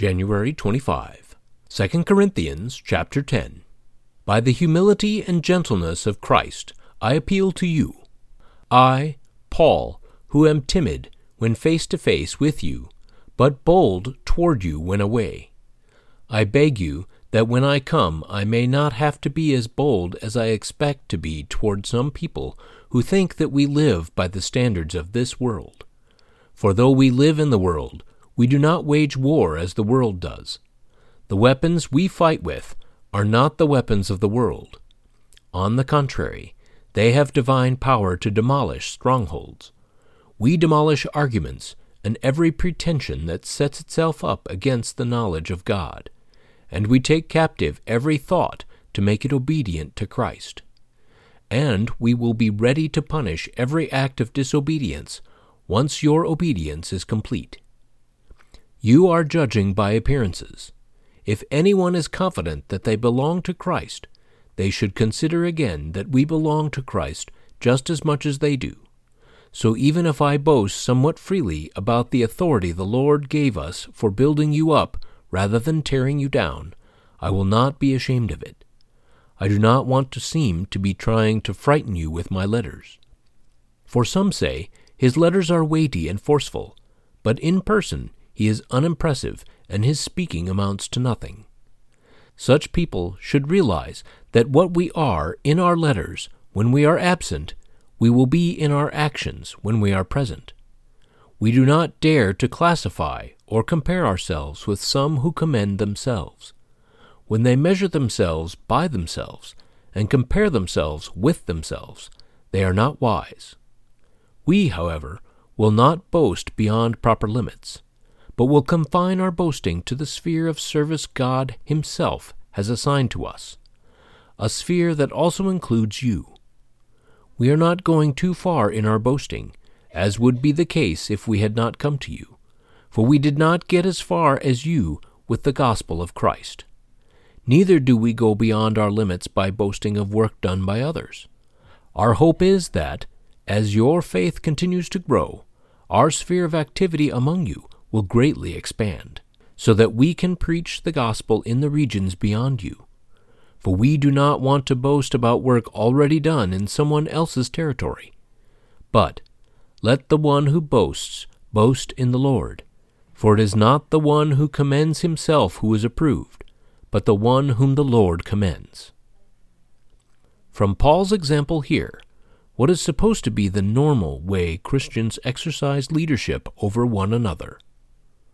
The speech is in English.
January 25. 2 Corinthians chapter 10. By the humility and gentleness of Christ, I appeal to you. I, Paul, who am timid when face to face with you, but bold toward you when away. I beg you that when I come I may not have to be as bold as I expect to be toward some people who think that we live by the standards of this world. For though we live in the world, we do not wage war as the world does. The weapons we fight with are not the weapons of the world. On the contrary, they have divine power to demolish strongholds. We demolish arguments and every pretension that sets itself up against the knowledge of God, and we take captive every thought to make it obedient to Christ. And we will be ready to punish every act of disobedience once your obedience is complete. You are judging by appearances. If anyone is confident that they belong to Christ, they should consider again that we belong to Christ just as much as they do. So even if I boast somewhat freely about the authority the Lord gave us for building you up rather than tearing you down, I will not be ashamed of it. I do not want to seem to be trying to frighten you with my letters. For some say, his letters are weighty and forceful, but in person he is unimpressive and his speaking amounts to nothing. Such people should realize that what we are in our letters when we are absent, we will be in our actions when we are present. We do not dare to classify or compare ourselves with some who commend themselves. When they measure themselves by themselves and compare themselves with themselves, they are not wise. We, however, will not boast beyond proper limits, but will confine our boasting to the sphere of service God Himself has assigned to us, a sphere that also includes you. We are not going too far in our boasting, as would be the case if we had not come to you, for we did not get as far as you with the gospel of Christ. Neither do we go beyond our limits by boasting of work done by others. Our hope is that, as your faith continues to grow, our sphere of activity among you will greatly expand, so that we can preach the gospel in the regions beyond you. For we do not want to boast about work already done in someone else's territory. But let the one who boasts boast in the Lord, for it is not the one who commends himself who is approved, but the one whom the Lord commends. From Paul's example here, what is supposed to be the normal way Christians exercise leadership over one another